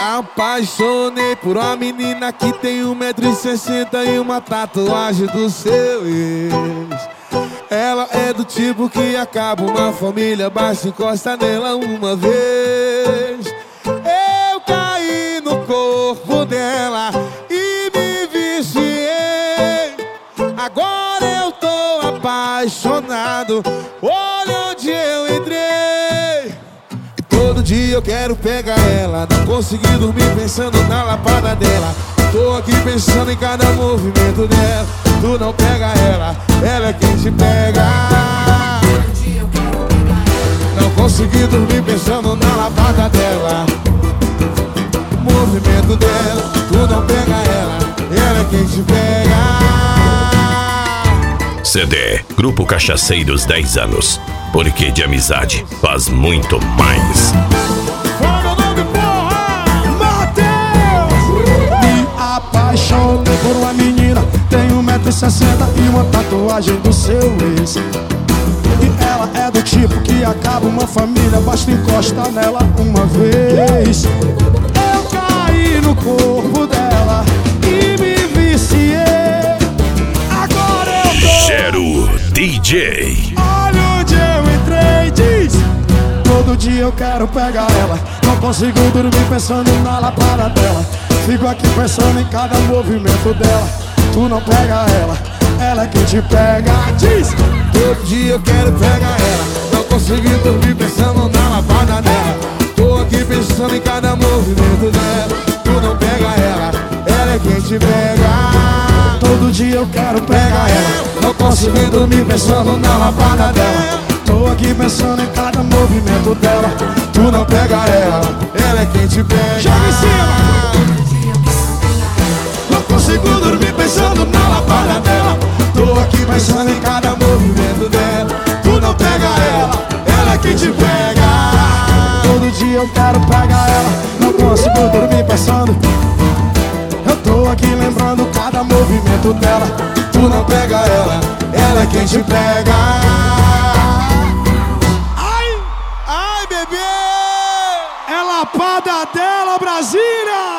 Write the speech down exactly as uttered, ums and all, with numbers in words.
apaixonei por uma menina que tem um metro e sessenta e uma tatuagem do seu ex. Ela é do tipo que acaba uma família, basta encostar nela uma vez. Eu caí no corpo dela e me viciei. Agora eu tô apaixonado, olha onde eu entrei. E todo dia eu quero pegar ela, não consegui dormir pensando na lapada dela. Tô aqui pensando em cada movimento dela. Tu não pega ela, ela é quem te pega. Não consegui dormir pensando na lavada dela. Movimento dela, tu não pega ela, ela é quem te pega. C D Grupo Cachaceiros dez anos. Porque de amizade faz muito mais. Apaixonei por uma menina, tem um metro e sessenta e uma tatuagem do seu ex. E ela é do tipo que acaba uma família, basta encostar nela uma vez. Eu caí no corpo dela e me viciei. Agora eu tô... Gero D J. Olha onde eu entrei, diz. Todo dia eu quero pegar ela, não consigo dormir pensando na lapada dela. Fico aqui pensando em cada movimento dela. Tu não pega ela, ela é quem te pega, diz. Todo dia eu quero pegar ela, não consegui dormir pensando na lavada dela. Tô aqui pensando em cada movimento dela. Tu não pega ela, ela é quem te pega. Todo dia eu quero pegar ela, não consegui dormir pensando na lavada dela. Tô aqui pensando em cada movimento dela. Tu não pega ela, ela é quem te pega. Joga em cima! Não consigo dormir pensando na lapada dela. Tô aqui pensando em cada movimento dela. Tu não pega ela, ela é quem te pega. Todo dia eu quero pegar ela, não consigo dormir pensando. Eu tô aqui lembrando cada movimento dela. Tu não pega ela, ela é quem te pega. Ai, ai bebê, é lapada dela, Brasília.